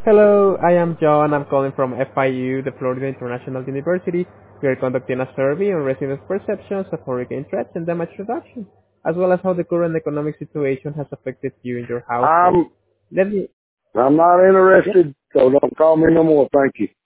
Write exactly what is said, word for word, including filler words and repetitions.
Hello, I am John. I'm calling from F I U, the Florida International University. We are conducting a survey on residents' perceptions of hurricane threats and damage reduction, as well as how the current economic situation has affected you and your household. I'm Let me, I'm not yeah, interested, so don't call me no more. Thank you.